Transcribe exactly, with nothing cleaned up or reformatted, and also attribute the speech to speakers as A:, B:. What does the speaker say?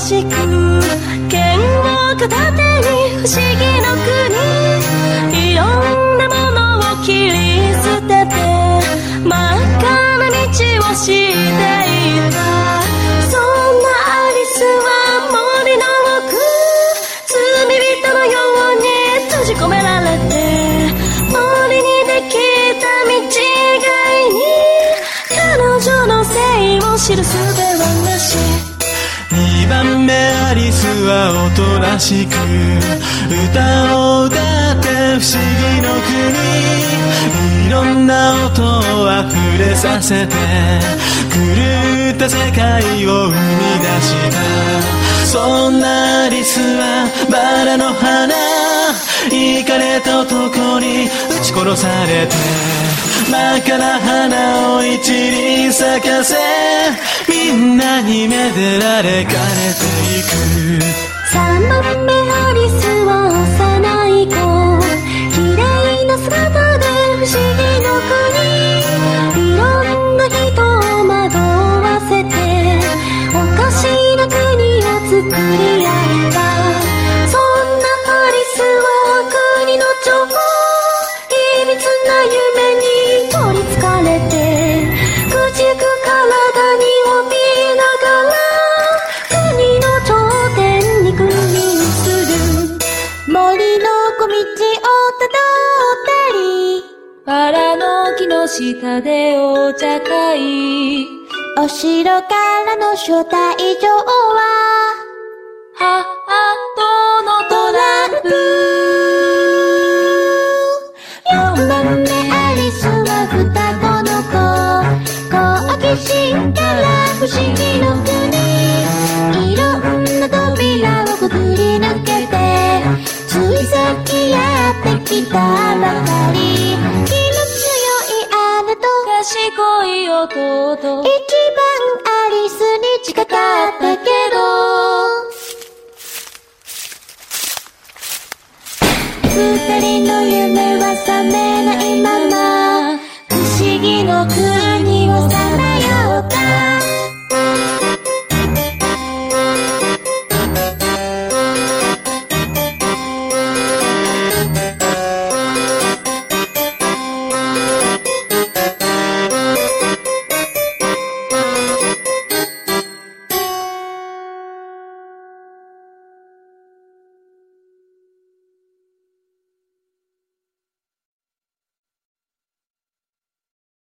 A: しく剣を片手に不思議の国、いろんなものを切り捨てて真っ赤な道をしていた。そんなアリスは森の奥、罪人のように閉じ込められて、森にできた道以外に彼女の性を知る術はなし。
B: にばんめアリスはおとなしく歌を歌って不思議の国、いろんな音をあふれさせて狂った世界を生み出した。そんなアリスはバラの花、イカれた男に撃ち殺されて真っ赤な花を一輪咲かせ、みんなにめでられかれていく。
A: さんばんめアリスは幼い子、綺麗な姿で不思議の国、いろんな人を惑わせておかしな国を作り上げた。そんなアリスは国の女王、秘密な夢に取りつかれてくじく体に怯えながら国の頂点に君臨する。森の小道をたどったり、バラの木の下でお茶会、お城からの招待状はハートのトランプ。よんばんめアリスは双子の子、好奇心から不思議の国、いろんな扉をくぐり抜けてついさっきやってきたばかり、気の強い姉と賢い弟、一番アリスに近かったけど二人の夢は覚めないまま